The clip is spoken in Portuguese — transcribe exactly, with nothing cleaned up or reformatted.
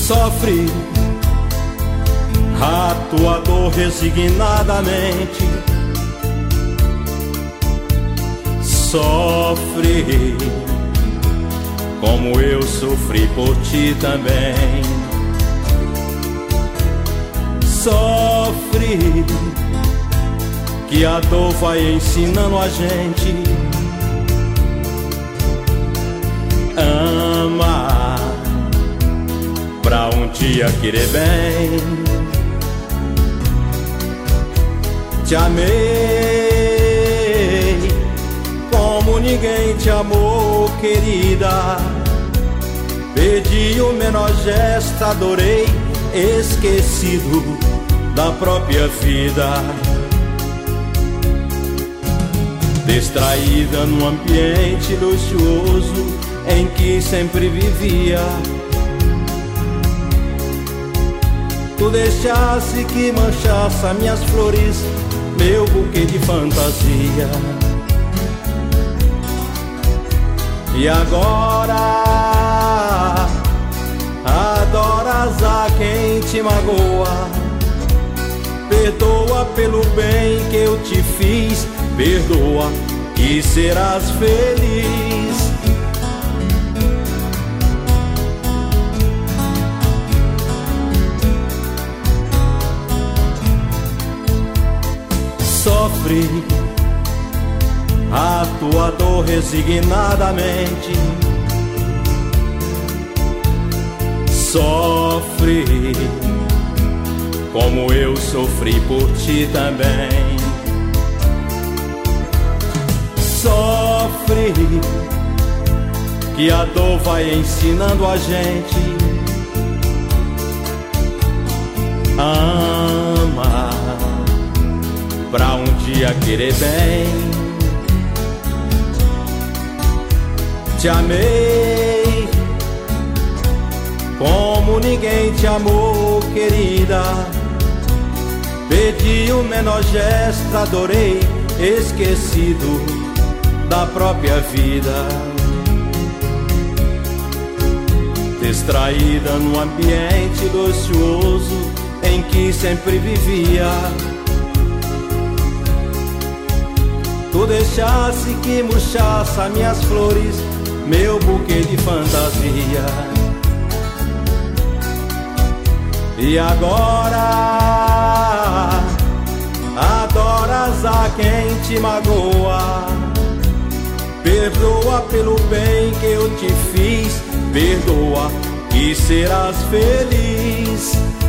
Sofre a tua dor resignadamente. Sofre como eu sofri por ti também. Sofre, que a dor vai ensinando a gente. Ama pra um dia querer bem. Te amei como ninguém te amou, querida. Pedi o menor gesto, adorei, esquecido da própria vida. Distraída num ambiente luxuoso em que sempre vivia. Tu deixasse que manchasse as minhas flores, meu buquê de fantasia. E agora adoras a quem te magoa. Perdoa pelo bem que eu te fiz, perdoa e serás feliz. Sofre a tua dor resignadamente. Sofre como eu sofri por ti também. Sofre, que a dor vai ensinando a gente. Ama pra um dia querer bem. Te amei como ninguém te amou, querida. Pedi o menor gesto, adorei, esquecido da própria vida. Distraída num ambiente luxuoso em que sempre vivia. Tu deixasse que murchasse as minhas flores, meu buquê de fantasia. E agora adoras a quem te magoa. Perdoa pelo bem que eu te fiz, perdoa e serás feliz.